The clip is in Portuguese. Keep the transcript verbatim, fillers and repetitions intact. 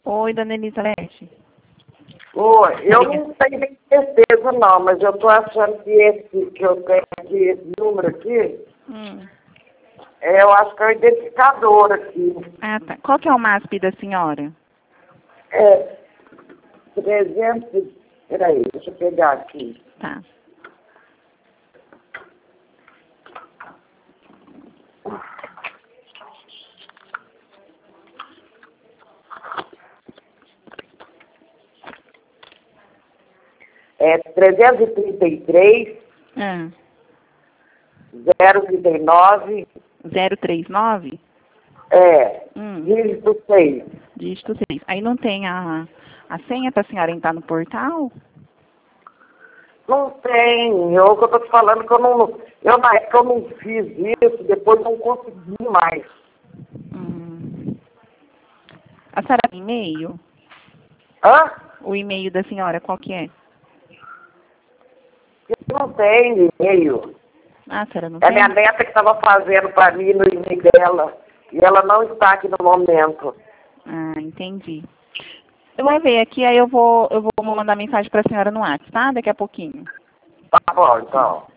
Oi, dona Elizabeth. Oi, eu não tenho nem certeza não, mas eu tô achando que esse que eu tenho aqui, esse número aqui, Hum. é, eu acho que é o identificador aqui. Ah, tá. Qual que é o M A S P da senhora? É trezentos... Peraí, deixa eu pegar aqui. Tá. É trezentos e trinta e três, Ah. zero trinta e nove, zero três nove? é, Hum. dígito seis. Dígito seis. Aí não tem a, a senha para a senhora entrar no portal? Não tem, eu que eu tô te falando que eu não, eu na época eu não fiz isso, depois não consegui mais. Hum. A senhora tem e-mail? Hã? O e-mail da senhora, qual que é? Eu não tenho e-mail. Ah, a senhora não É a tem? minha neta que estava fazendo para mim no e-mail dela, e ela não está aqui no momento. Ah, entendi. Eu vou ver aqui, aí eu vou, eu vou mandar mensagem para a senhora no WhatsApp, tá? Daqui a pouquinho. Tá bom, então.